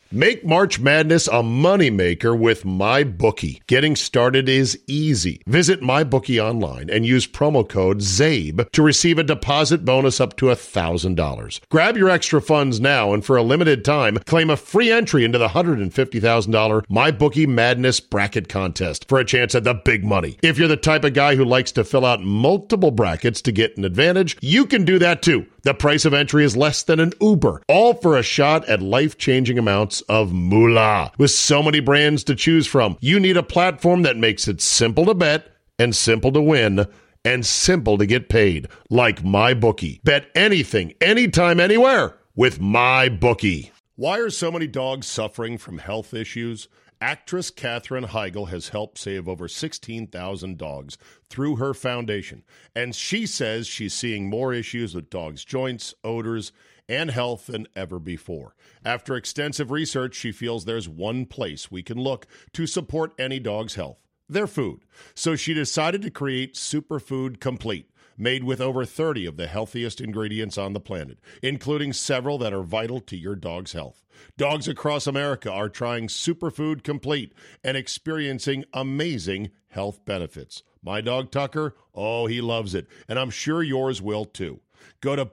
Make March Madness a moneymaker with MyBookie. Getting started is easy. Visit MyBookie online and use promo code ZABE to receive a deposit bonus up to $1,000. Grab your extra funds now and for a limited time, claim a free entry into the $150,000 MyBookie Madness Bracket Contest for a chance at the big money. If you're the type of guy who likes to fill out multiple brackets to get an advantage, you can do that too. The price of entry is less than an Uber, all for a shot at life-changing amounts of moolah. With so many brands to choose from, you need a platform that makes it simple to bet and simple to win and simple to get paid, like MyBookie. Bet anything, anytime, anywhere with MyBookie. Why are so many dogs suffering from health issues? Actress Katherine Heigl has helped save over 16,000 dogs through her foundation, and she says she's seeing more issues with dogs' joints, odors, and health than ever before. After extensive research, she feels there's one place we can look to support any dog's health: their food. So she decided to create Superfood Complete, made with over 30 of the healthiest ingredients on the planet, including several that are vital to your dog's health. Dogs across America are trying Superfood Complete and experiencing amazing health benefits. My dog Tucker, oh, he loves it, and I'm sure yours will too. Go to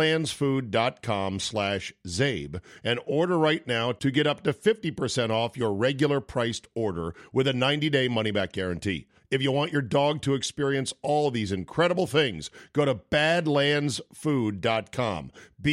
badlandsfood.com/ZABE and order right now to get up to 50% off your regular priced order with a 90-day money-back guarantee. If you want your dog to experience all of these incredible things, go to badlandsfood.com,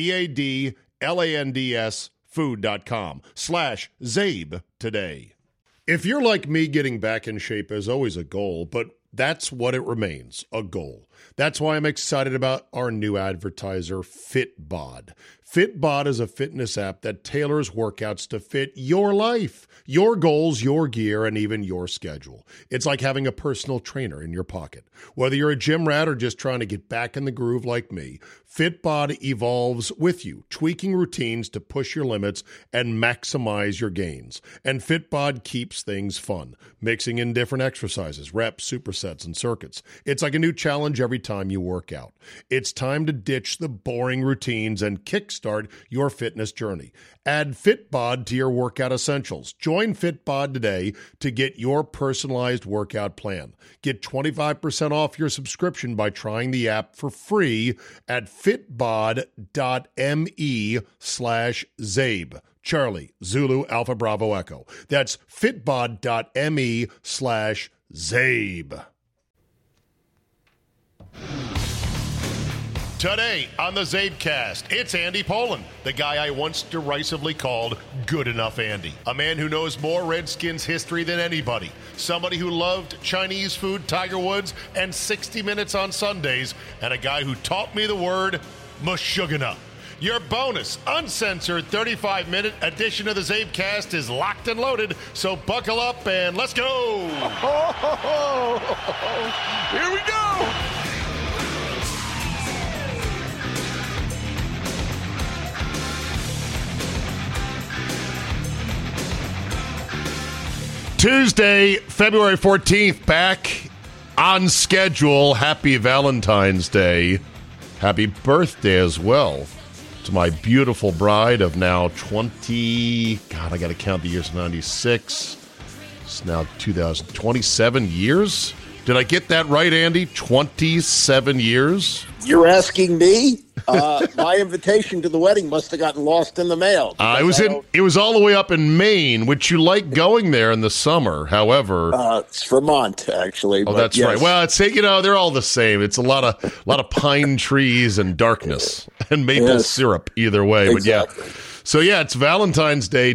BADLANDS food.com/ZABE today. If you're like me, getting back in shape is always a goal, but that's what it remains, a goal. That's why I'm excited about our new advertiser, Fitbod. Fitbod is a fitness app that tailors workouts to fit your life, your goals, your gear, and even your schedule. It's like having a personal trainer in your pocket. Whether you're a gym rat or just trying to get back in the groove like me, Fitbod evolves with you, tweaking routines to push your limits and maximize your gains. And Fitbod keeps things fun, mixing in different exercises, reps, supersets, and circuits. It's like a new challenge every time you work out. It's time to ditch the boring routines and kickstart your fitness journey. Add Fitbod to your workout essentials. Join Fitbod today to get your personalized workout plan. Get 25% off your subscription by trying the app for free at fitbod.me/ZABE. Charlie, Zulu, Alpha, Bravo, Echo. That's fitbod.me/ZABE. Today on the Zabecast, it's Andy Poland, the guy I once derisively called Good Enough Andy. A man who knows more Redskins history than anybody. Somebody who loved Chinese food, Tiger Woods, and 60 Minutes on Sundays. And a guy who taught me the word Meshuggah. Your bonus, uncensored 35-minute edition of the Zabecast is locked and loaded, so buckle up and let's go! Here we go! Tuesday, February 14th, back on schedule. Happy Valentine's Day. Happy birthday as well to my beautiful bride of now 20, God, I got to count the years, 96. It's now 2027 years. Did I get that right, Andy? 27 years? You're asking me? My invitation to the wedding must have gotten lost in the mail. It was all the way up in Maine, which you like going there in the summer. However, it's Vermont, actually. Oh, that's yes. Right. Well, it's they're all the same. It's a lot of pine trees and darkness and maple syrup. Either way, exactly. But yeah. So yeah, it's Valentine's Day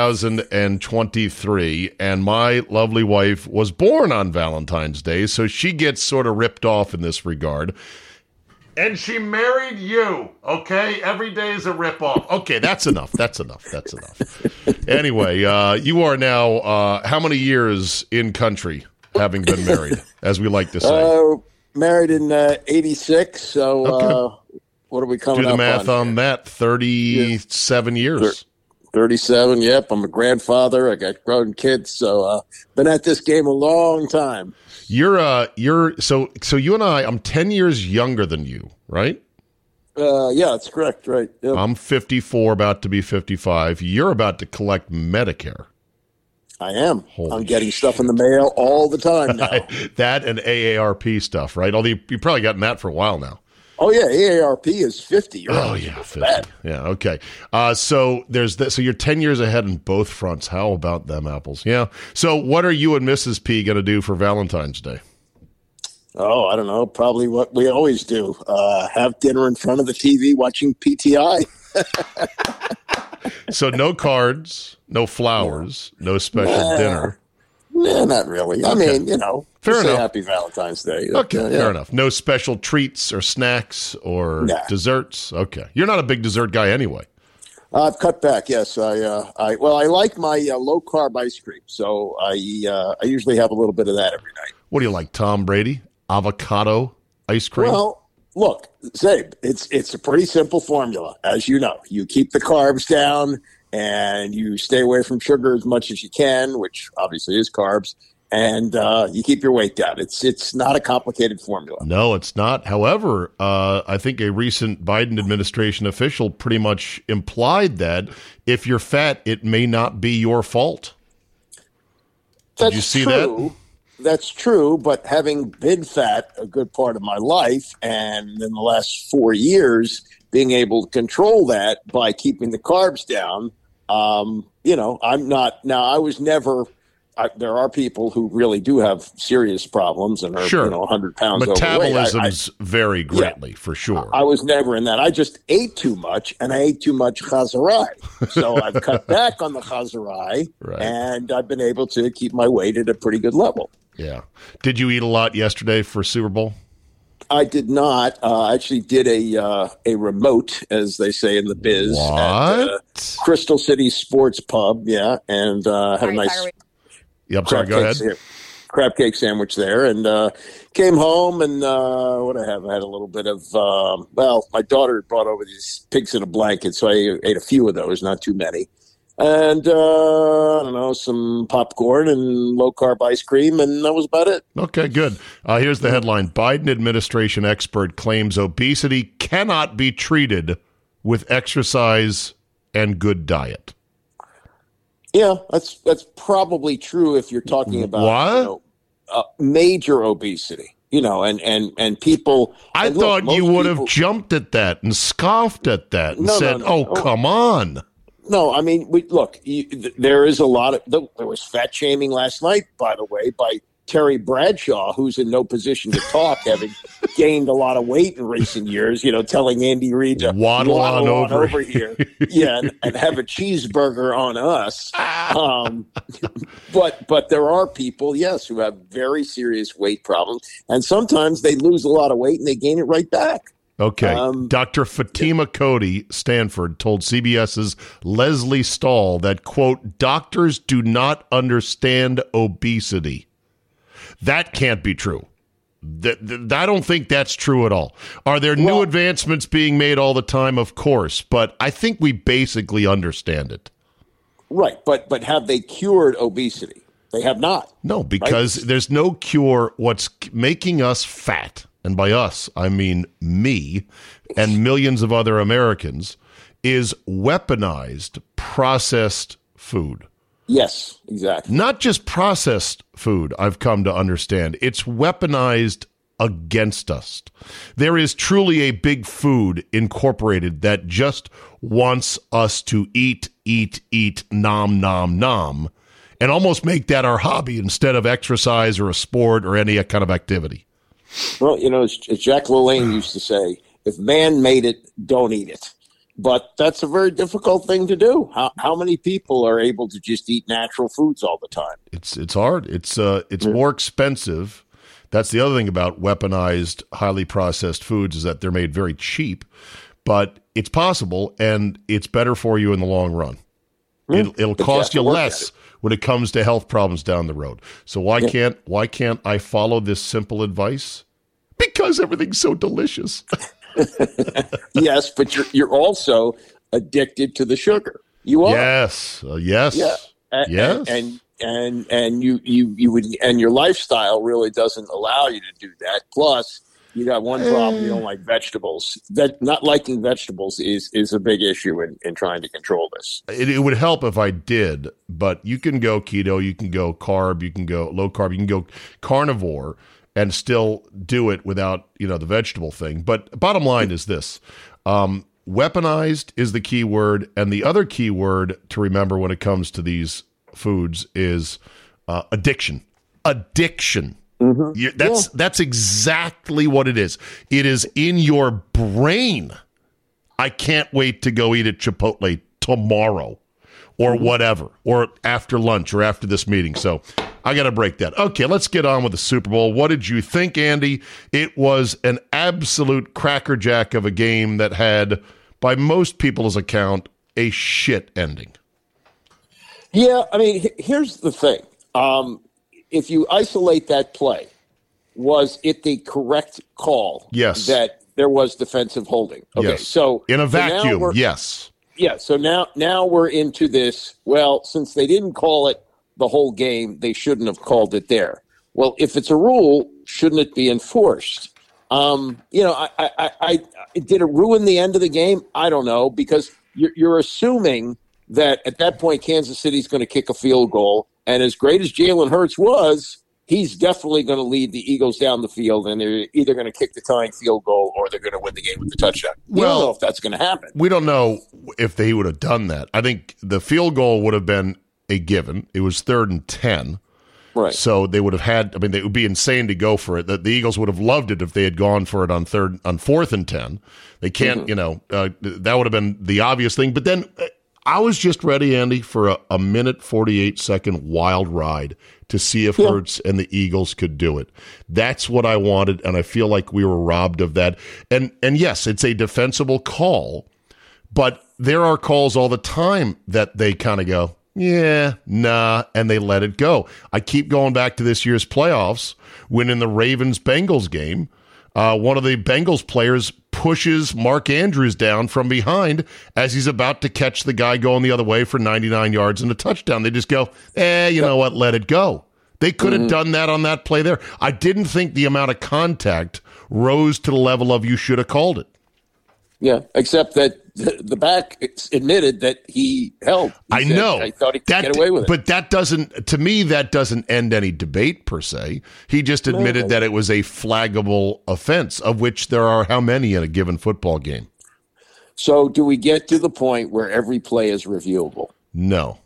2023, and my lovely wife was born on Valentine's Day, so she gets sort of ripped off in this regard. And she married you, okay? Every day is a ripoff. Okay, that's enough. Anyway, you are now, how many years in country having been married, as we like to say? Married in 86, so okay. What are we coming up on? Do the math on that, 37 years. 37, yep. I'm a grandfather. I got grown kids, so been at this game a long time. So you and I'm 10 years younger than you, right? Yeah, that's correct. Right. Yep. I'm 54, about to be 55. You're about to collect Medicare. I am. Holy I'm getting stuff in the mail all the time now. That and AARP stuff, right? Although you've probably gotten that for a while now. Oh, yeah. AARP is 50. You're Oh, yeah, 50. Yeah, okay. So there's that. So you're 10 years ahead in both fronts. How about them apples? Yeah. So what are you and Mrs. P going to do for Valentine's Day? Oh, I don't know. Probably what we always do. Have dinner in front of the TV watching PTI. So no cards, no flowers, no special dinner. Nah, not really. Okay. I mean, Fair enough. Happy Valentine's Day. Okay, Yeah. fair enough. No special treats or snacks or desserts. Okay. You're not a big dessert guy anyway. I've cut back. Yes, I like my low carb ice cream, so I usually have a little bit of that every night. What do you like, Tom Brady? Avocado ice cream? Well, look, Zabe, it's a pretty simple formula, as you know. You keep the carbs down, and you stay away from sugar as much as you can, which obviously is carbs, and you keep your weight down. It's not a complicated formula. No, it's not. However, I think a recent Biden administration official pretty much implied that if you're fat, it may not be your fault. Did you see that? That's true, but having been fat a good part of my life, and in the last 4 years, being able to control that by keeping the carbs down, I'm not. Now, I was never. There are people who really do have serious problems and are 100 pounds overweight. Metabolisms vary greatly, for sure. I was never in that. I just ate too much, and I ate too much chazarai. So I've cut back on the chazarai, and I've been able to keep my weight at a pretty good level. Yeah. Did you eat a lot yesterday for Super Bowl? I did not. I actually did a remote, as they say in the biz, at Crystal City Sports Pub. Yeah, and had a nice. Yep. Sorry. Go ahead. Crab cake sandwich there, and came home and what I have. I had a little bit of. My daughter brought over these pigs in a blanket, so I ate a few of those, not too many. And, I don't know, some popcorn and low-carb ice cream, and that was about it. Okay, good. Here's the headline. Biden administration expert claims obesity cannot be treated with exercise and good diet. Yeah, that's probably true if you're talking about major obesity. And people. I thought you would have jumped at that and scoffed at that and said, come on. No, I mean, there is a lot of. There was fat shaming last night, by the way, by Terry Bradshaw, who's in no position to talk, having gained a lot of weight in recent years, telling Andy Reid to waddle on over here. Yeah, and have a cheeseburger on us. But there are people, yes, who have very serious weight problems. And sometimes they lose a lot of weight and they gain it right back. Okay. Dr. Fatima Cody, Stanford, told CBS's Leslie Stahl that, quote, doctors do not understand obesity. That can't be true. I don't think that's true at all. Are there new advancements being made all the time? Of course. But I think we basically understand it. Right. But have they cured obesity? They have not. No, because there's no cure. What's making us fat, and by us, I mean me and millions of other Americans, is weaponized processed food. Yes, exactly. Not just processed food, I've come to understand. It's weaponized against us. There is truly a big food incorporated that just wants us to eat, nom, nom, nom, and almost make that our hobby instead of exercise or a sport or any kind of activity. Well, as Jack LaLanne used to say, if man made it, don't eat it. But that's a very difficult thing to do. How many people are able to just eat natural foods all the time? It's hard. It's more expensive. That's the other thing about weaponized, highly processed foods is that they're made very cheap. But it's possible, and it's better for you in the long run. It'll cost you less when it comes to health problems down the road. So why can't I follow this simple advice? Because everything's so delicious. Yes, but you're also addicted to the sugar. You are. Yes. Yes. Yeah. Yes. And you would, and your lifestyle really doesn't allow you to do that. Plus, You got one problem. You don't like vegetables. That not liking vegetables is a big issue in trying to control this. It would help if I did, but you can go keto, you can go carb, you can go low carb, you can go carnivore and still do it without, the vegetable thing. But bottom line is this. Weaponized is the key word, and the other key word to remember when it comes to these foods is addiction. Addiction. Mm-hmm. That's exactly what it is. It is in your brain. I can't wait to go eat at Chipotle tomorrow or whatever, or after lunch or after this meeting. So I got to break that. Okay, let's get on with the Super Bowl. What did you think, Andy? It was an absolute crackerjack of a game that had, by most people's account, a shit ending. Yeah, I mean, here's the thing. If you isolate that play, was it the correct call? Yes. That there was defensive holding? Okay, yes. so in a vacuum, yes. Yeah, so now we're into this, well, since they didn't call it the whole game, they shouldn't have called it there. Well, if it's a rule, shouldn't it be enforced? I did it ruin the end of the game? I don't know, because you're assuming that at that point Kansas City's going to kick a field goal, and as great as Jalen Hurts was, he's definitely going to lead the Eagles down the field, and they're either going to kick the tying field goal or they're going to win the game with the touchdown. We don't know if that's going to happen. We don't know if they would have done that. I think the field goal would have been a given. It was 3rd and 10. Right. So they would have had, it would be insane to go for it. The Eagles would have loved it if they had gone for it on 4th and 10. They can't, that would have been the obvious thing. But then I was just ready, Andy, for a minute 48-second wild ride to see if Hurts and the Eagles could do it. That's what I wanted, and I feel like we were robbed of that. And yes, it's a defensible call, but there are calls all the time that they kind of go, yeah, nah, and they let it go. I keep going back to this year's playoffs when in the Ravens-Bengals game, one of the Bengals players pushes Mark Andrews down from behind as he's about to catch the guy going the other way for 99 yards and a touchdown. They just go, you know what, let it go. They could have done that on that play there. I didn't think the amount of contact rose to the level of you should have called it. Yeah, except that the back admitted that he held. I know. I thought he could get away with it. But that doesn't end any debate per se. He just admitted that it was a flaggable offense, of which there are how many in a given football game? So do we get to the point where every play is reviewable? No.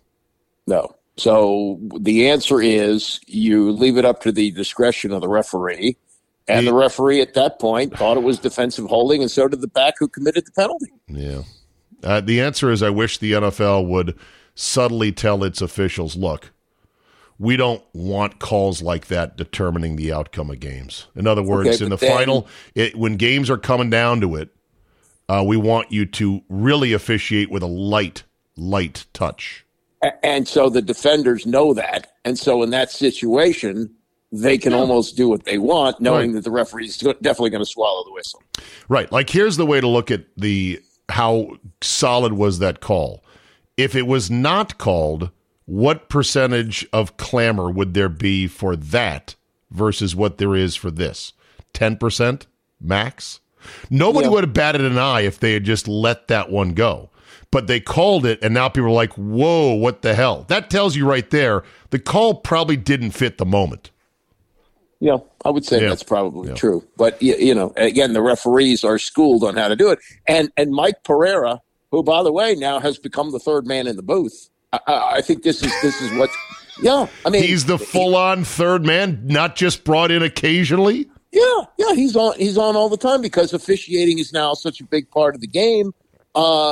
So the answer is you leave it up to the discretion of the referee. And the referee at that point thought it was defensive holding, and so did the back who committed the penalty. Yeah. The answer is I wish the NFL would subtly tell its officials, look, we don't want calls like that determining the outcome of games. In other words, in the final, when games are coming down to it, we want you to really officiate with a light touch. And so the defenders know that. And so in that situation, they can almost do what they want, knowing that the referee's definitely going to swallow the whistle. Right. Like, here's the way to look at how solid was that call. If it was not called, what percentage of clamor would there be for that versus what there is for this? 10% max? Nobody would have batted an eye if they had just let that one go. But they called it, and now people are like, whoa, what the hell? That tells you right there, the call probably didn't fit the moment. Yeah, I would say that's probably true. But, again, the referees are schooled on how to do it. And Mike Pereira, who, by the way, now has become the third man in the booth. I think this is what – he's the full-on third man, not just brought in occasionally? Yeah, he's on all the time because officiating is now such a big part of the game. So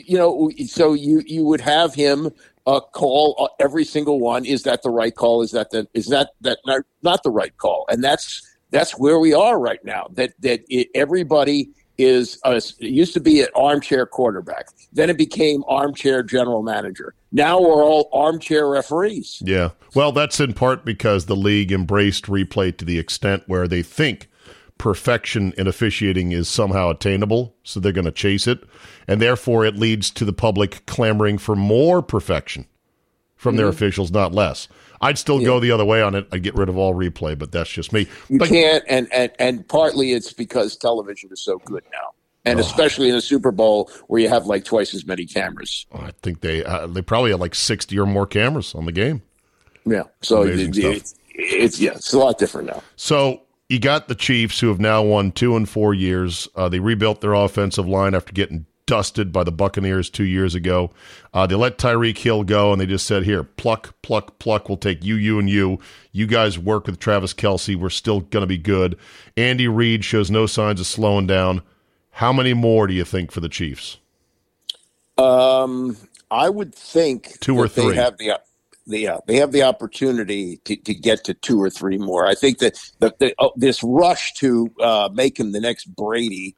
you would have him – call every single one. Is that the right call? Is that not the right call? And that's where we are right now. Everybody is it used to be an armchair quarterback. Then it became armchair general manager. Now we're all armchair referees. Yeah. Well, that's in part because the league embraced replay to the extent where they think perfection in officiating is somehow attainable, so they're going to chase it, and therefore it leads to the public clamoring for more perfection. from their officials, not less. I'd still go the other way on it. I'd get rid of all replay, but that's just me. You can't, and partly it's because television is so good now. And especially in the Super Bowl where you have like twice as many cameras. I think they probably have like 60 or more cameras on the game. Yeah. So it's a lot different now. So you got the Chiefs, who have now won 2 in 4 years. They rebuilt their offensive line after getting dusted by the Buccaneers 2 years ago. They let Tyreek Hill go, and they just said, here, pluck, pluck, pluck. We'll take you, and you. You guys work with Travis Kelce. We're still going to be good. Andy Reid shows no signs of slowing down. How many more do you think for the Chiefs? I would think 2 or 3. They have the opportunity to get to 2 or 3 more. I think that this rush to make him the next Brady.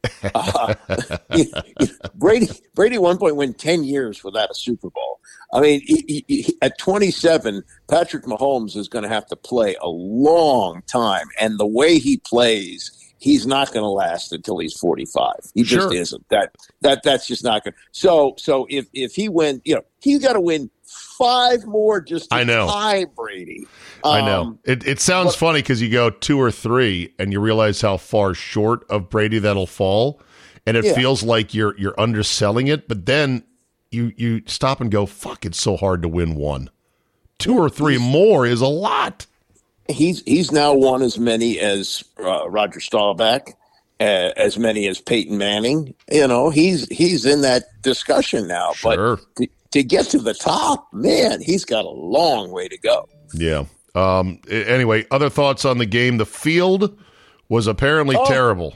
Brady at one point went 10 years without a Super Bowl. I mean, at 27, Patrick Mahomes is going to have to play a long time, and the way he plays, he's not going to last until he's 45. He just isn't. That's just not going. So if he wins, he's got to win 5 more just to tie Brady. I know. It sounds funny because you go 2 or 3 and you realize how far short of Brady that'll fall, and it feels like you're underselling it. But then you stop and go, fuck! It's so hard to win 1. 2 or 3 more is a lot. He's now won as many as Roger Staubach, as many as Peyton Manning. He's in that discussion now. Sure. But to get to the top, man, he's got a long way to go. Yeah. Anyway, other thoughts on the game? The field was apparently terrible.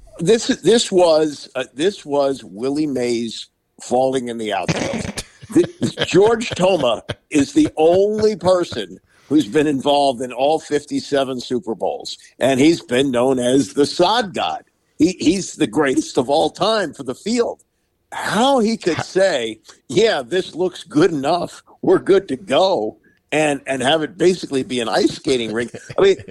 This was Willie Mays falling in the outfield. George Toma is the only person who's been involved in all 57 Super Bowls, and he's been known as the sod god. He's the greatest of all time for the field. How he could say, yeah, this looks good enough, we're good to go, and have it basically be an ice skating rink. I mean,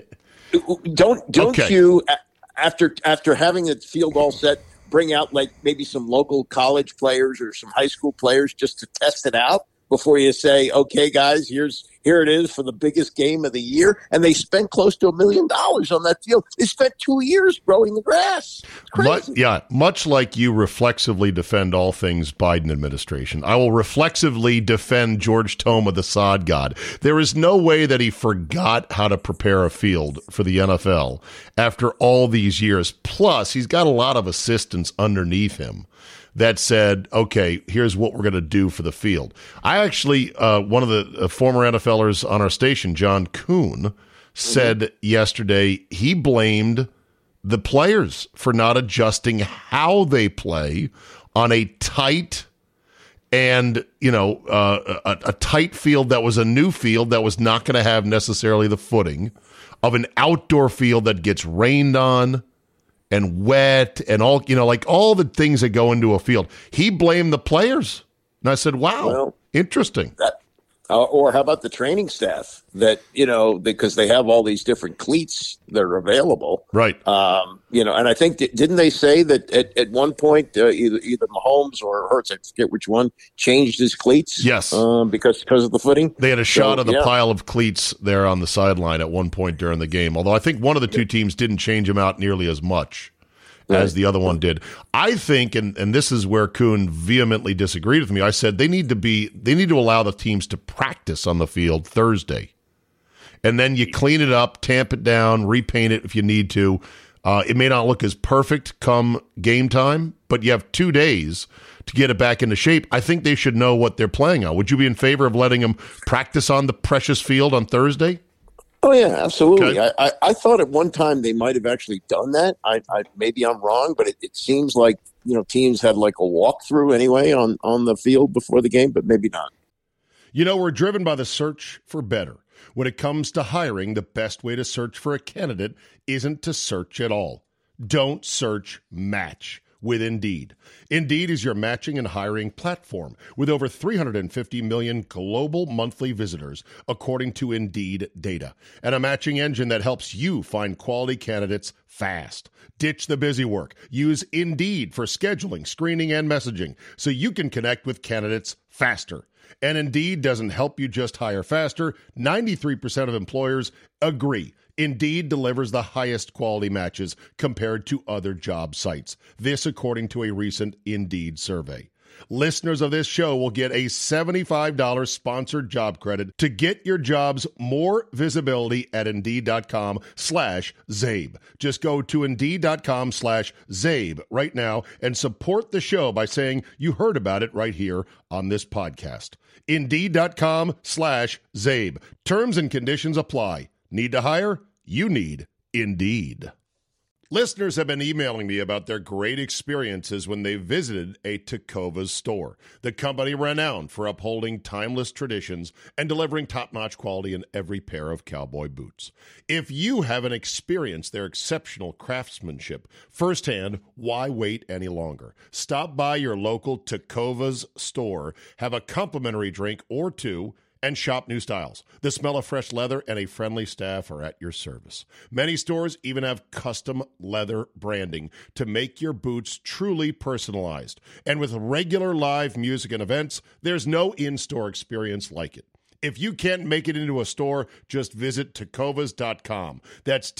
don't you, after having the field all set, bring out like maybe some local college players or some high school players just to test it out before you say, okay, guys, here it is for the biggest game of the year? And they spent close to $1 million on that field. They spent 2 years growing the grass. It's crazy. Much like you reflexively defend all things Biden administration, I will reflexively defend George Toma, the sod god. There is no way that he forgot how to prepare a field for the NFL after all these years. Plus, he's got a lot of assistants underneath him that said, okay, here's what we're going to do for the field. I actually, one of the former NFLers on our station, John Kuhn, said yesterday he blamed the players for not adjusting how they play on a tight and, a tight field that was a new field that was not going to have necessarily the footing of an outdoor field that gets rained on and wet and all, like all the things that go into a field. He blamed the players. And I said, wow, interesting. Or how about the training staff that, because they have all these different cleats that are available. Right. And I think, didn't they say that at one point, either Mahomes or Hurts, I forget which one, changed his cleats? Yes. Because of the footing? They had a shot of the pile of cleats there on the sideline at one point during the game. Although I think one of the two teams didn't change them out nearly as much as the other one did. I think, and this is where Kuhn vehemently disagreed with me, I said they need to allow the teams to practice on the field Thursday. And then you clean it up, tamp it down, repaint it if you need to. It may not look as perfect come game time, but you have 2 days to get it back into shape. I think they should know what they're playing on. Would you be in favor of letting them practice on the precious field on Thursday? Oh, yeah, absolutely. Okay. I thought at one time they might have actually done that. Maybe I'm wrong, but it seems like, teams had like a walkthrough anyway on the field before the game, but maybe not. We're driven by the search for better. When it comes to hiring, the best way to search for a candidate isn't to search at all. Don't search, match with Indeed. Indeed is your matching and hiring platform with over 350 million global monthly visitors, according to Indeed data, and a matching engine that helps you find quality candidates fast. Ditch the busy work. Use Indeed for scheduling, screening, and messaging so you can connect with candidates faster. And Indeed doesn't help you just hire faster. 93% of employers agree. Indeed delivers the highest quality matches compared to other job sites. This according to a recent Indeed survey. Listeners of this show will get a $75 sponsored job credit to get your jobs more visibility at Indeed.com/Zabe. Just go to Indeed.com/Zabe right now and support the show by saying you heard about it right here on this podcast. Indeed.com/Zabe. Terms and conditions apply. Need to hire? You need Indeed. Listeners have been emailing me about their great experiences when they visited a Tecovas store, the company renowned for upholding timeless traditions and delivering top-notch quality in every pair of cowboy boots. If you haven't experienced their exceptional craftsmanship firsthand, why wait any longer? Stop by your local Tecovas store, have a complimentary drink or two, and shop new styles. The smell of fresh leather and a friendly staff are at your service. Many stores even have custom leather branding to make your boots truly personalized. And with regular live music and events, there's no in-store experience like it. If you can't make it into a store, just visit Tecovas.com. That's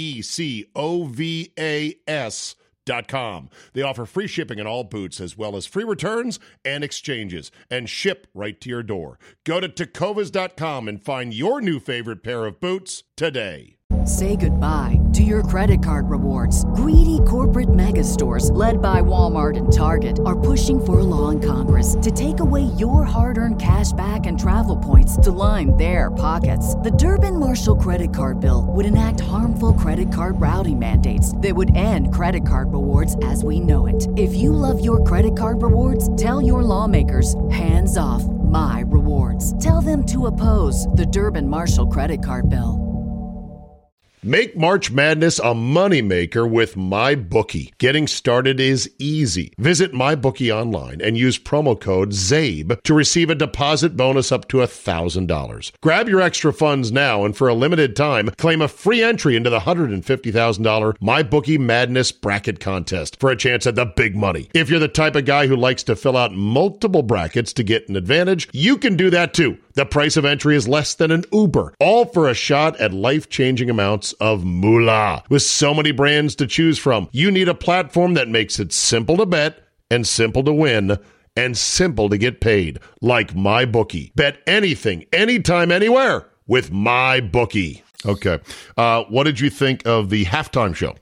Tecovas.com. They offer free shipping on all boots, as well as free returns and exchanges, and ship right to your door. Go to Tecovas.com and find your new favorite pair of boots today. Say goodbye to your credit card rewards. Greedy corporate mega stores, led by Walmart and Target, are pushing for a law in Congress to take away your hard-earned cash back and travel points to line their pockets. The Durbin-Marshall credit card bill would enact harmful credit card routing mandates that would end credit card rewards as we know it. If you love your credit card rewards, tell your lawmakers, hands off my rewards. Tell them to oppose the Durbin-Marshall credit card bill. Make March Madness a moneymaker with MyBookie. Getting started is easy. Visit MyBookie online and use promo code ZABE to receive a deposit bonus up to $1,000. Grab your extra funds now and for a limited time, claim a free entry into the $150,000 MyBookie Madness Bracket Contest for a chance at the big money. If you're the type of guy who likes to fill out multiple brackets to get an advantage, you can do that too. The price of entry is less than an Uber, all for a shot at life-changing amounts of moolah. With so many brands to choose from, you need a platform that makes it simple to bet and simple to win and simple to get paid, like MyBookie. Bet anything, anytime, anywhere with MyBookie. Okay. What did you think of the halftime show?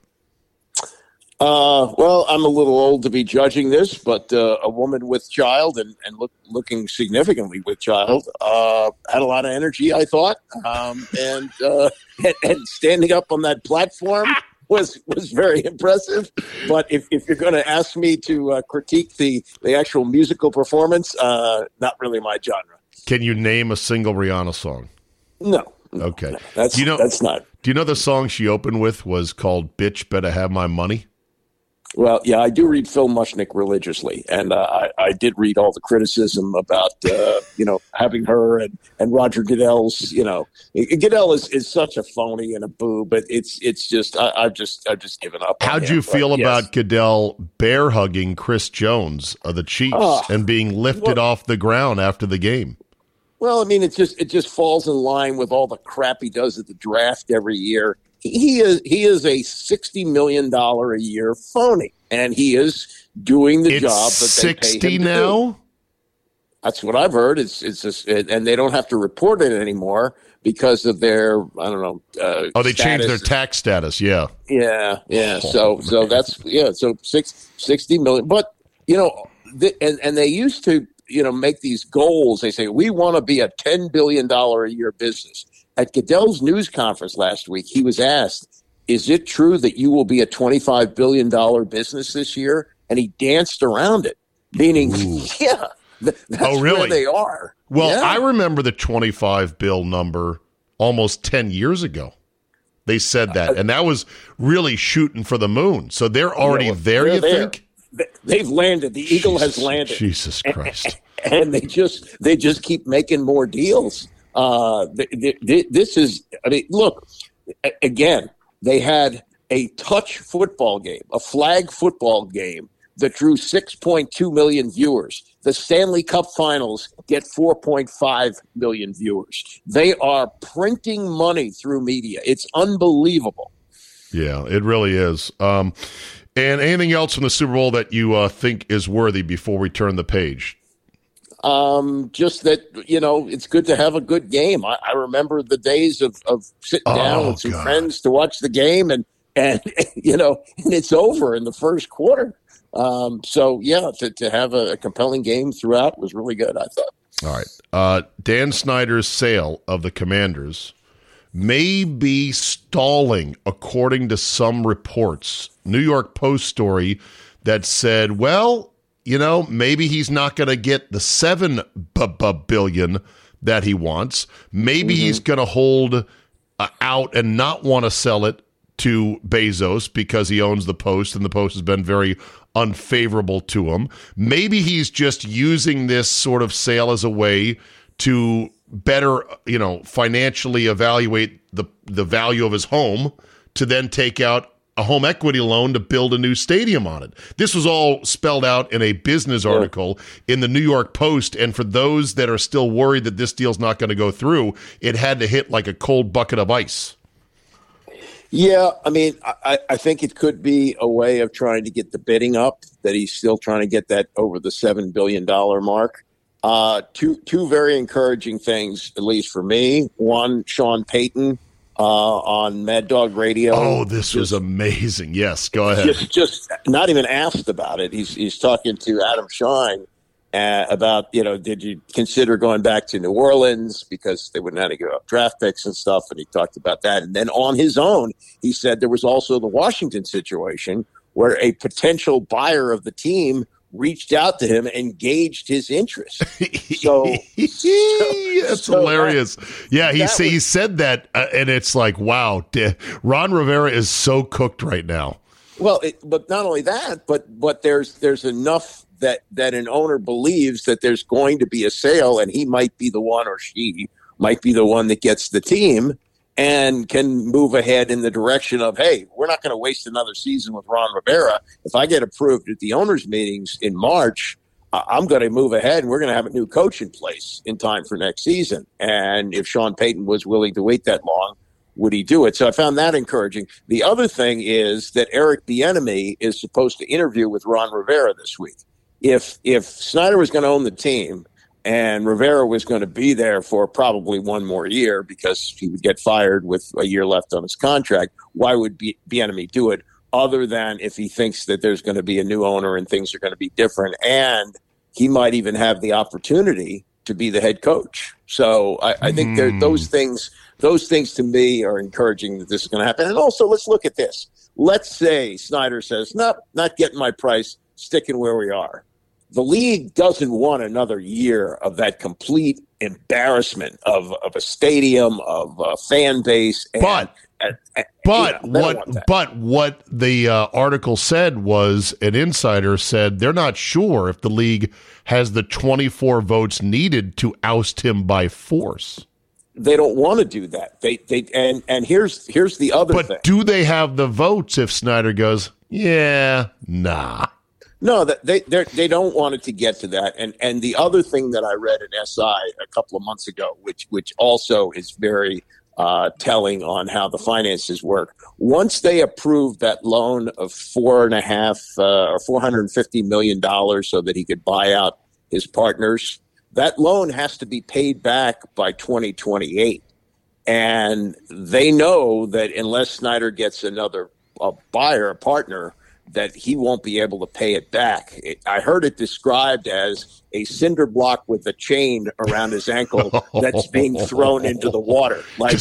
Well, I'm a little old to be judging this, but a woman with child and looking significantly with child had a lot of energy, I thought, and standing up on that platform was very impressive. But if you're going to ask me to critique the actual musical performance, not really my genre. Can you name a single Rihanna song? No. Okay. That's not. Do you know the song she opened with was called "Bitch Better Have My Money"? Well, yeah, I do read Phil Mushnick religiously, and I did read all the criticism about having her and Roger Goodell's. Goodell is such a phony and a boo, but it's just I've just given up. How'd you feel about Goodell bear hugging Chris Jones of the Chiefs and being lifted off the ground after the game? Well, I mean, it just falls in line with all the crap he does at the draft every year. He is a $60 million a year phony, and he is doing the job that they pay him to now. Do. That's what I've heard. It's just, and they don't have to report it anymore because of their they changed their tax status. Yeah. So that's So 60 million, but and they used to make these goals. They say we want to be a $10 billion a year business. At Goodell's news conference last week, he was asked, is it true that you will be a $25 billion business this year? And he danced around it, meaning, that's really? Where they are. Well, I remember the 25 bill number almost 10 years ago. They said that, and that was really shooting for the moon. So they're already there, you think? They've landed. The Eagle has landed. Jesus Christ. And they just keep making more deals. This is, look, again, they had a touch football game, a flag football game that drew 6.2 million viewers. the Stanley Cup Finals get 4.5 million viewers. They are printing money through media. It's unbelievable. Yeah, it really is. And anything else from the Super Bowl that you think is worthy before we turn the page? Just that, it's good to have a good game. I remember the days of sitting down with some friends to watch the game and it's over in the first quarter. To have a compelling game throughout was really good, I thought. All right. Dan Snyder's sale of the Commanders may be stalling, according to some reports. New York Post story that said, well, maybe he's not going to get the $7 billion that he wants. Maybe he's going to hold out and not want to sell it to Bezos because he owns the Post, and the Post has been very unfavorable to him. Maybe he's just using this sort of sale as a way to better, financially evaluate the value of his home to then take out a home equity loan to build a new stadium on it. This was all spelled out in a business article in the New York Post, and for those that are still worried that this deal's not going to go through, it had to hit like a cold bucket of ice. Yeah, I mean, I think it could be a way of trying to get the bidding up, that he's still trying to get that over the $7 billion mark. Two very encouraging things, at least for me. One, Sean Payton on Mad Dog Radio. Oh, this was amazing. Yes, go ahead. Just not even asked about it. He's talking to Adam Shine about, did you consider going back to New Orleans because they wouldn't have to give up draft picks and stuff, and he talked about that. And then on his own, he said there was also the Washington situation where a potential buyer of the team reached out to him and gauged his interest. That's hilarious. Yeah, he said that, and it's like, wow, Ron Rivera is so cooked right now. Well, but not only that, but there's enough that an owner believes that there's going to be a sale, and he might be the one, or she might be the one that gets the team and can move ahead in the direction of, hey, we're not going to waste another season with Ron Rivera. If I get approved at the owners' meetings in March, I'm going to move ahead, and we're going to have a new coach in place in time for next season. And if Sean Payton was willing to wait that long, would he do it? So I found that encouraging. The other thing is that Eric Bieniemy is supposed to interview with Ron Rivera this week. If Snyder was going to own the team and Rivera was going to be there for probably one more year because he would get fired with a year left on his contract, why would Bieniemy do it other than if he thinks that there's going to be a new owner and things are going to be different, and he might even have the opportunity to be the head coach? So I think those things to me are encouraging that this is going to happen. And also, let's look at this. Let's say Snyder says, nope, not getting my price, sticking where we are. The league doesn't want another year of that complete embarrassment of a stadium, of a fan base. But what the article said was, an insider said they're not sure if the league has the 24 votes needed to oust him by force. They don't want to do that. And here's the other thing. But do they have the votes if Snyder goes, yeah, nah? No, they don't want it to get to that. And the other thing that I read in SI a couple of months ago, which also is very telling on how the finances work. Once they approved that loan of $450 million so that he could buy out his partners, that loan has to be paid back by 2028. And they know that unless Snyder gets another buyer, a partner, that he won't be able to pay it back. I heard it described as a cinder block with a chain around his ankle that's being thrown into the water. Like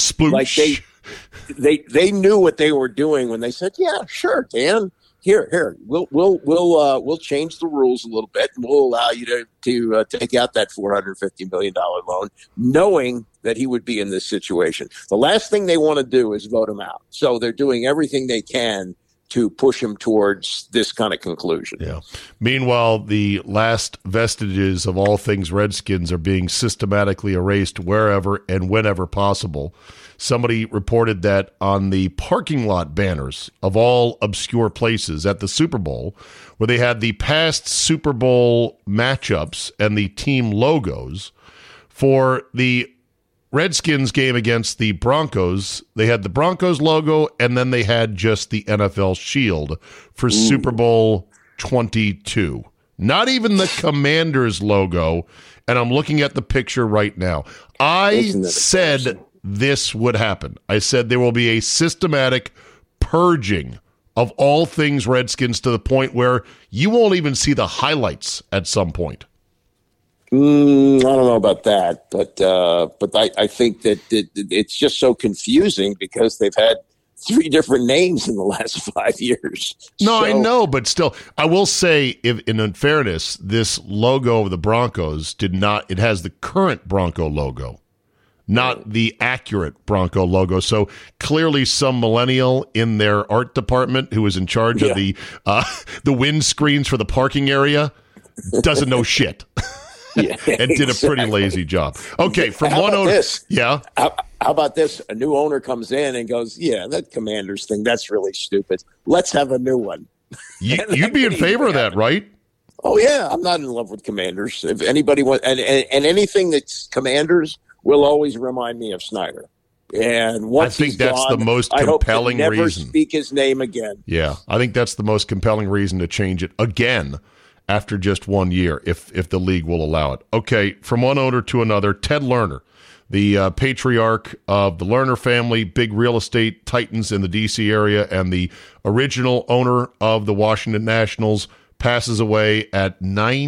they knew what they were doing when they said, "Yeah, sure, Dan. Here, we'll change the rules a little bit, and we'll allow you to take out that $450 million loan," knowing that he would be in this situation. The last thing they want to do is vote him out. So they're doing everything they can to push him towards this kind of conclusion. Yeah. Meanwhile, the last vestiges of all things Redskins are being systematically erased wherever and whenever possible. Somebody reported that on the parking lot banners of all obscure places at the Super Bowl, where they had the past Super Bowl matchups and the team logos, for the Redskins game against the Broncos, they had the Broncos logo, and then they had just the NFL shield for Super Bowl 22. Not even the Commanders logo, and I'm looking at the picture right now. I said this would happen. I said there will be a systematic purging of all things Redskins to the point where you won't even see the highlights at some point. I don't know about that, but I think that it's just so confusing because they've had 3 different names in the last 5 years. No, I know, but still, I will say, if, in fairness, this logo of the Broncos it has the current Bronco logo, not the accurate Bronco logo. So clearly some millennial in their art department who is in charge of the windscreens for the parking area doesn't know shit. Yeah, and did a pretty lazy job. Okay, from how one about owner. This? Yeah. How about this? A new owner comes in and goes, "Yeah, that Commanders thing, that's really stupid. Let's have a new one." You'd be in favor of that, right? Oh yeah, I'm not in love with Commanders. If anybody wants, and anything that's Commanders will always remind me of Snyder. And once I think that's gone, the most I hope compelling to never reason. Speak his name again. Yeah, I think that's the most compelling reason to change it again after just 1 year, if the league will allow it. Okay, from one owner to another, Ted Lerner, the patriarch of the Lerner family, big real estate titans in the D.C. area, and the original owner of the Washington Nationals, passes away at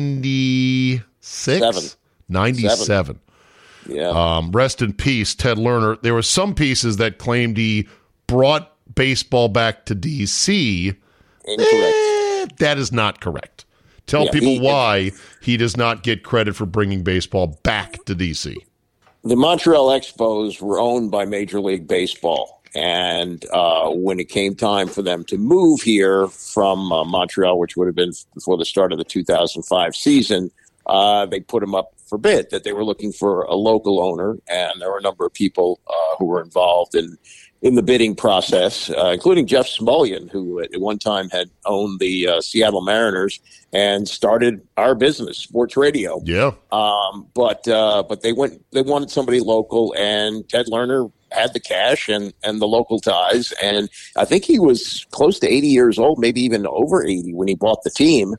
96? 97. Yeah. Rest in peace, Ted Lerner. There were some pieces that claimed he brought baseball back to D.C. Incorrect. That is not correct. Tell people why he does not get credit for bringing baseball back to D.C. The Montreal Expos were owned by Major League Baseball. And when it came time for them to move here from Montreal, which would have been before the start of the 2005 season, they put them up for bid, that they were looking for a local owner. And there were a number of people who were involved in the bidding process, including Jeff Smulyan, who at one time had owned the Seattle Mariners and started our business, sports radio. Yeah. But they wanted somebody local, and Ted Lerner had the cash and the local ties. And I think he was close to 80 years old, maybe even over 80 when he bought the team.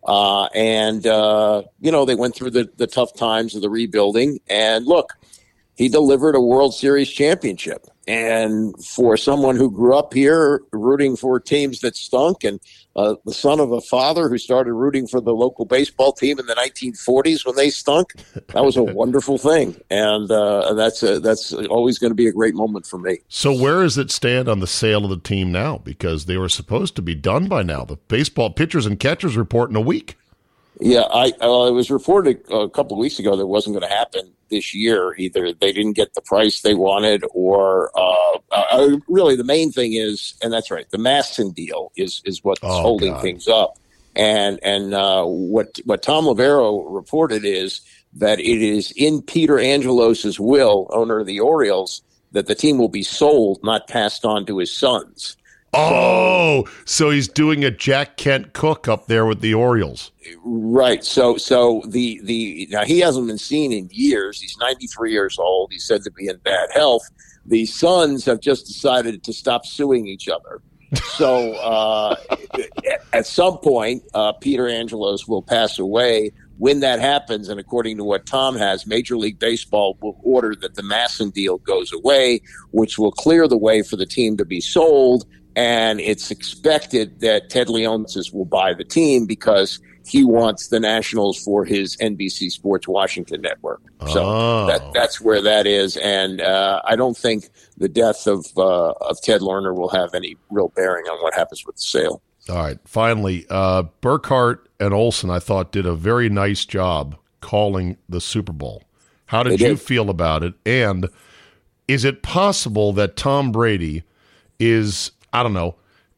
They went through the tough times of the rebuilding, and look, he delivered a World Series championship. And for someone who grew up here rooting for teams that stunk, and the son of a father who started rooting for the local baseball team in the 1940s when they stunk, that was a wonderful thing. And that's always going to be a great moment for me. So where does it stand on the sale of the team now? Because they were supposed to be done by now. The baseball pitchers and catchers report in a week. Yeah, it was reported a couple of weeks ago that it wasn't going to happen this year. Either they didn't get the price they wanted, or really the main thing is, and that's right, the Masson deal is what's holding things up. And what Tom Lavero reported is that it is in Peter Angelos's will, owner of the Orioles, that the team will be sold, not passed on to his sons. So he's doing a Jack Kent Cook up there with the Orioles. Right. So the now he hasn't been seen in years. He's 93 years old. He's said to be in bad health. The sons have just decided to stop suing each other. So at some point, Peter Angelos will pass away. When that happens, and according to what Tom has, Major League Baseball will order that the Masson deal goes away, which will clear the way for the team to be sold. And it's expected that Ted Leonsis will buy the team because he wants the Nationals for his NBC Sports Washington network. So that's where that is. And I don't think the death of Ted Lerner will have any real bearing on what happens with the sale. All right. Finally, Burkhart and Olsen, I thought, did a very nice job calling the Super Bowl. How did you feel about it? And is it possible that Tom Brady is, I don't know,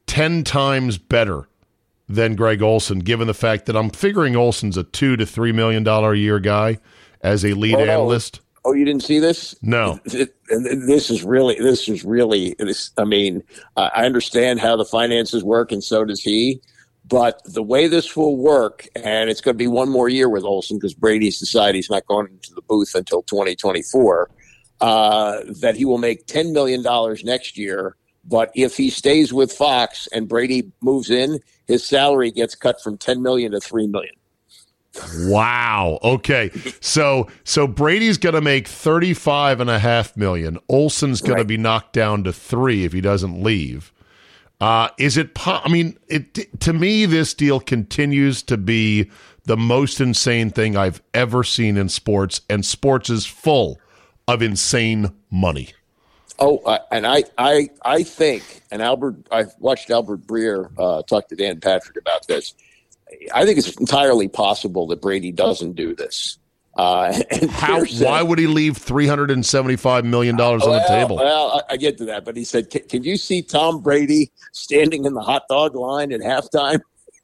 10 times better than Greg Olsen, given the fact that I'm figuring Olsen's a $2 to $3 million a year guy as a lead analyst. Oh, you didn't see this? No. This is really. I mean, I understand how the finances work, and so does he. But the way this will work, and it's going to be one more year with Olsen because Brady's decided he's not going into the booth until 2024. That he will make $10 million next year. But if he stays with Fox and Brady moves in, his salary gets cut from $10 million to $3 million. Wow. Okay. So Brady's going to make $35.5 million. Olsen's going to be knocked down to $3 million if he doesn't leave. Is it? To me, this deal continues to be the most insane thing I've ever seen in sports, and sports is full of insane money. Oh, and I think, and I've watched Albert Breer talk to Dan Patrick about this. I think it's entirely possible that Brady doesn't do this. Why would he leave $375 million on the table? Well, I get to that, but he said, "Can you see Tom Brady standing in the hot dog line at halftime?"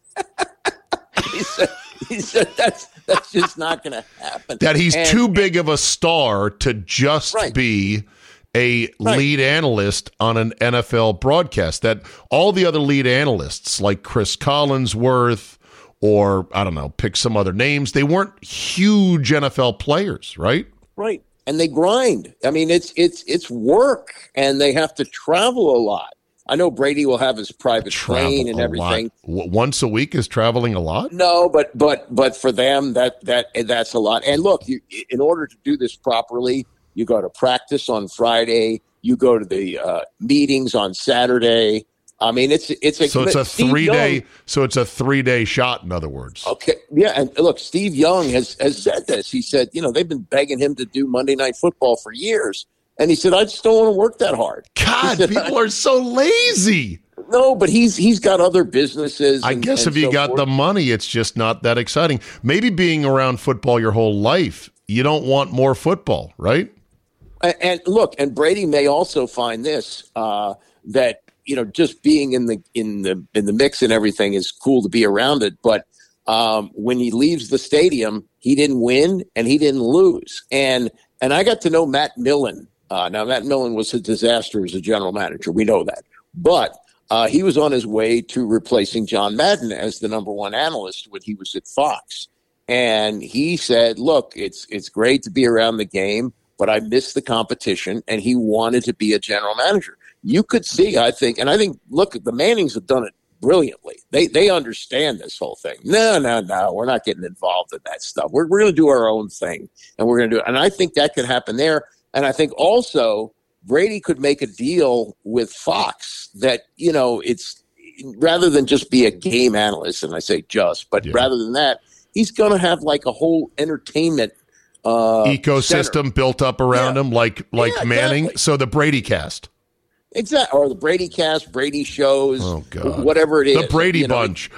he said that's just not going to happen. That he's too big of a star to just be a lead analyst on an NFL broadcast. That all the other lead analysts, like Chris Collinsworth, or, I don't know, pick some other names, they weren't huge NFL players, right? Right. And they grind. I mean, it's work, and they have to travel a lot. I know Brady will have his private plane and everything. Once a week is traveling a lot? No, but for them, that's a lot. And look, in order to do this properly, you go to practice on Friday, you go to the meetings on Saturday. I mean, it's a 3-day. So it's a 3-day shot. In other words, okay, yeah. And look, Steve Young has said this. He said, they've been begging him to do Monday Night Football for years, and he said, I just don't want to work that hard. God, people are so lazy. No, but he's got other businesses. I guess if you got the money, it's just not that exciting. Maybe being around football your whole life, you don't want more football, right? And look, and Brady may also find this that. Just being in the mix and everything is cool to be around it. But when he leaves the stadium, he didn't win and he didn't lose. And I got to know Matt Millen. Now, Matt Millen was a disaster as a general manager. We know that. But he was on his way to replacing John Madden as the number one analyst when he was at Fox. And he said, look, it's great to be around the game, but I miss the competition. And he wanted to be a general manager. You could see, I think, look, the Mannings have done it brilliantly. They understand this whole thing. No, we're not getting involved in that stuff. We're going to do our own thing, and we're going to do it. And I think that could happen there. And I think also Brady could make a deal with Fox that, it's rather than just be a game analyst, and I say rather than that, he's going to have like a whole entertainment ecosystem center built up around him, like Manning. Exactly. So the Brady cast. Exactly, or the Brady cast, Brady shows, whatever it is. The Brady Bunch.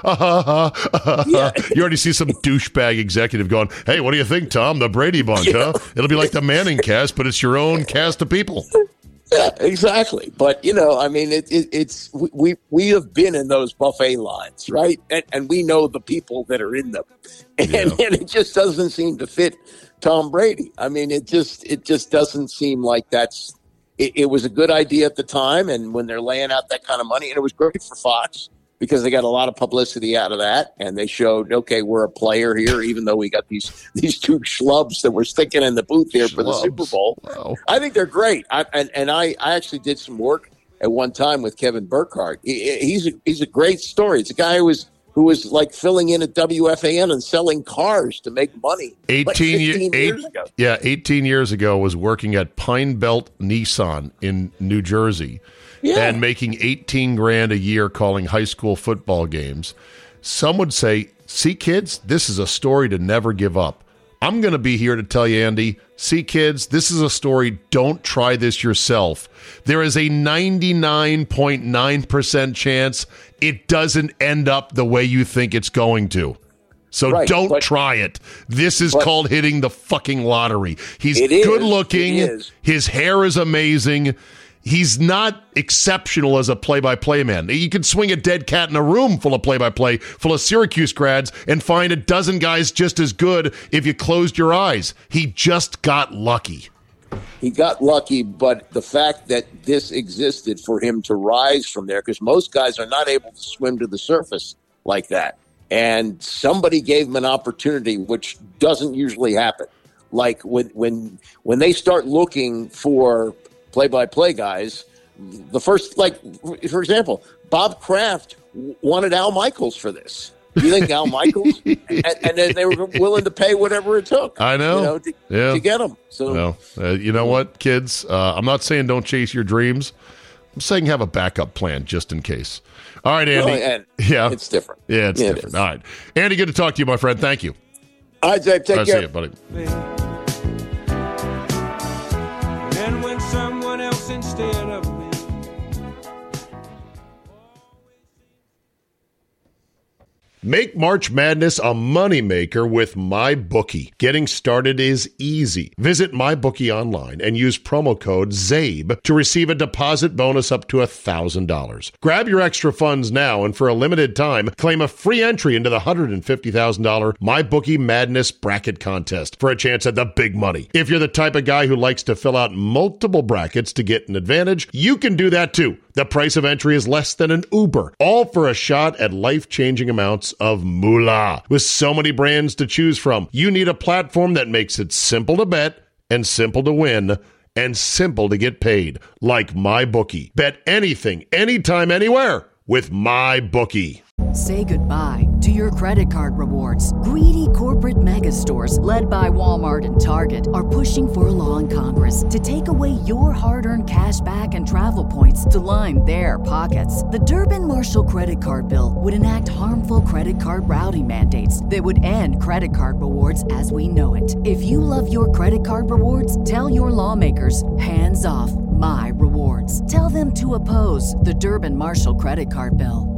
You already see some douchebag executive going, "Hey, what do you think, Tom? The Brady Bunch, huh? It'll be like the Manning cast, but it's your own cast of people." Yeah, exactly. But it's we have been in those buffet lines, right? And we know the people that are in them, and it just doesn't seem to fit Tom Brady. I mean, it just doesn't seem like that's. It was a good idea at the time, and when they're laying out that kind of money, and it was great for Fox because they got a lot of publicity out of that, and they showed, okay, we're a player here, even though we got these two schlubs that we're sticking in the booth here for the Super Bowl. Wow. I think they're great. I actually did some work at one time with Kevin Burkhardt. He's a great story. It's a guy who was like filling in at WFAN and selling cars to make money. 18 years ago. Yeah, 18 years ago was working at Pine Belt Nissan in New Jersey and making $18,000 a year calling high school football games. Some would say, see, kids, this is a story to never give up. I'm going to be here to tell you, Andy, see, kids, this is a story. Don't try this yourself. There is a 99.9% chance it doesn't end up the way you think it's going to. So don't try it. This is called hitting the fucking lottery. He's good looking. His hair is amazing. He's not exceptional as a play-by-play man. You could swing a dead cat in a room full of play-by-play, full of Syracuse grads, and find a dozen guys just as good if you closed your eyes. He just got lucky. He got lucky, but the fact that this existed for him to rise from there, because most guys are not able to swim to the surface like that. And somebody gave him an opportunity, which doesn't usually happen. Like when they start looking for play-by-play guys, the first, like, for example, Bob Kraft wanted Al Michaels for this. You think Al Michaels? and then they were willing to pay whatever it took. I know. To get him. So, you know what, kids? I'm not saying don't chase your dreams. I'm saying have a backup plan just in case. All right, Andy. Yeah. It's different. Yeah, it's different. All right. Andy, good to talk to you, my friend. Thank you. All right, Dave. Take care. See you, buddy. And when someone else instead of me. Make March Madness a moneymaker with MyBookie. Getting started is easy. Visit MyBookie online and use promo code ZABE to receive a deposit bonus up to $1,000. Grab your extra funds now and for a limited time, claim a free entry into the $150,000 MyBookie Madness Bracket Contest for a chance at the big money. If you're the type of guy who likes to fill out multiple brackets to get an advantage, you can do that too. The price of entry is less than an Uber, all for a shot at life-changing amounts of moolah. With so many brands to choose from, you need a platform that makes it simple to bet and simple to win and simple to get paid, like MyBookie. Bet anything, anytime, anywhere with MyBookie. Say goodbye to your credit card rewards. Greedy corporate mega stores, led by Walmart and Target, are pushing for a law in Congress to take away your hard-earned cash back and travel points to line their pockets. The Durbin-Marshall credit card bill would enact harmful credit card routing mandates that would end credit card rewards as we know it. If you love your credit card rewards, tell your lawmakers, hands off My Rewards. Tell them to oppose the Durbin-Marshall credit card bill.